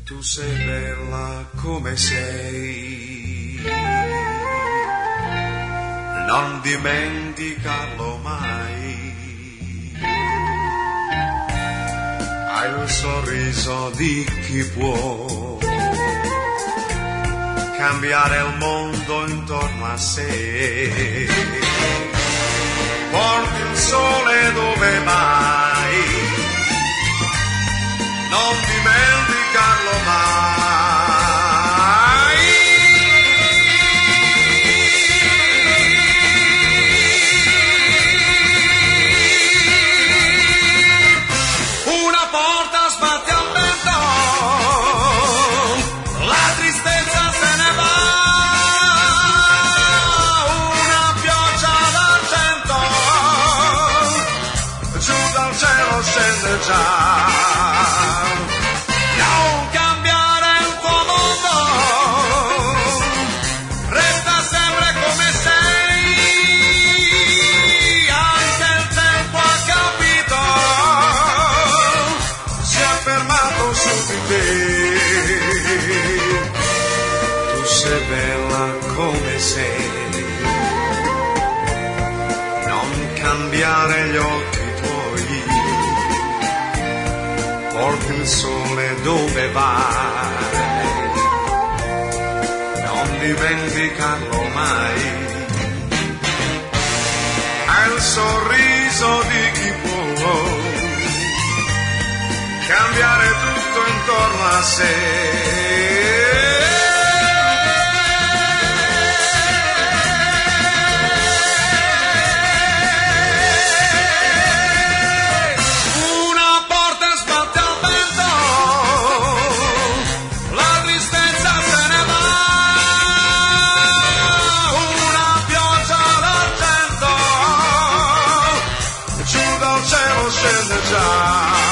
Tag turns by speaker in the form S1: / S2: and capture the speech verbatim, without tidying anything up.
S1: Tu sei bella come sei, non dimenticarlo mai. Hai il sorriso di chi può cambiare il mondo intorno a sé. Porti il sole dove vai, non dimenticarlo mai. Una porta sbatte al vento, la tristezza se ne va. Una pioggia d'argento, giù dal cielo scende già. Tu sei bella come sei, non cambiare gli occhi tuoi, porti il sole dove vai, non dimenticarlo mai. Hai il sorriso di chi può cambiare tutto intorno a sé. Una porta sbatte al vento, la tristezza se ne va. Una pioggia d'argento, giù dal cielo scende già.